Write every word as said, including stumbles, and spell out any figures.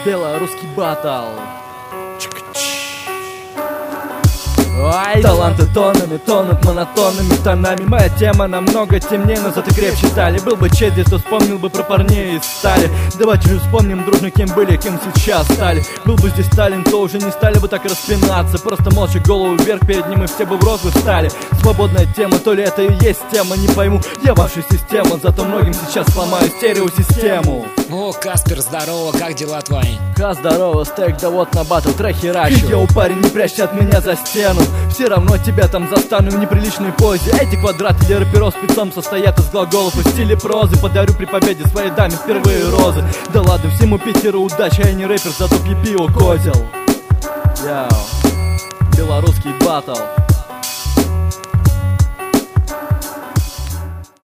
Белорусский батл. Ай, таланты тоннами тонут монотонными тонами. Моя тема намного темнее, но зато крепче стали. Был бы чей здесь, то вспомнил бы про парней из стали. Давайте же вспомним дружно, кем были, кем сейчас стали. Был бы здесь Сталин, то уже не стали бы так распинаться. Просто молча голову вверх перед ним, и все бы в рот встали. Свободная тема, то ли это и есть тема, не пойму. Я ваша система, зато многим сейчас сломаю стереосистему. О, Каспер, здорово, как дела твои? Ха, здорово, стейк, да вот на батл треки рачу. Йоу, парень, не прячься от меня за стену. Все равно тебя там застану в неприличной позе. Эти квадраты для рэперов спецом состоят из глаголов и стиле прозы. Подарю при победе своей даме впервые розы. Да ладно, всему Питеру удачи, а я не рэпер, зато пью пиво козел. Яу, белорусский батл.